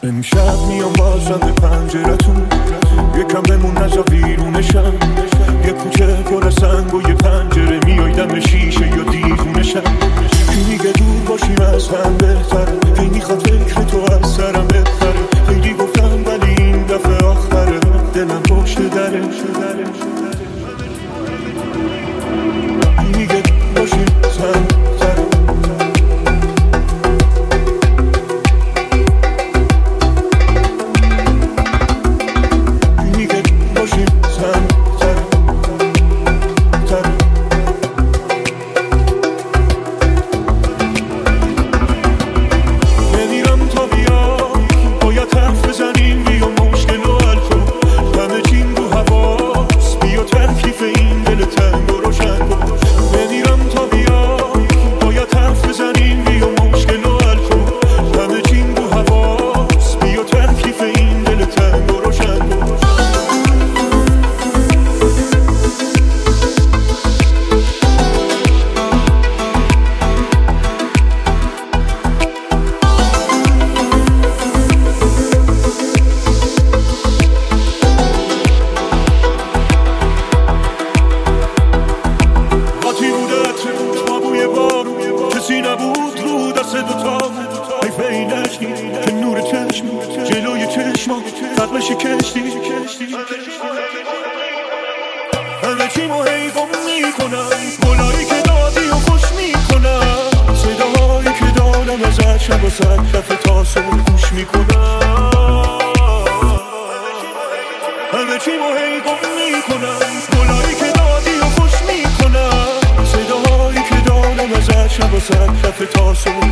امشب میام بازم به پنجرتون، یکم بمون نزا بیرونشم. یه کوچه پر از سنگ و یه پنجره، میای دم شیشه یا دیوونشم. کی میگه دور باشیم از هم بهتره، هی میخواد فکر تو از سرم بپره. خیلی گفتم ولی این دفعه آخره، دلم پشت دره. کی میگه دور باشیم از هم بهتره، کسی نبود رو دست دوتا. حیف اینشتی که نور چشم جلوی چشما قد شکشتی. همه چی مو هی گم میکنم، گلایی که دادی و خوش میکنم. صداهایی که دادم ازت شب و صد دفعه تا صبح گوش میکنم. همه چی مو هی گم میکنم، گلایی که دادی و خوش میکنم. صداهایی که دادم ازت شب و صد دفعه تا صبح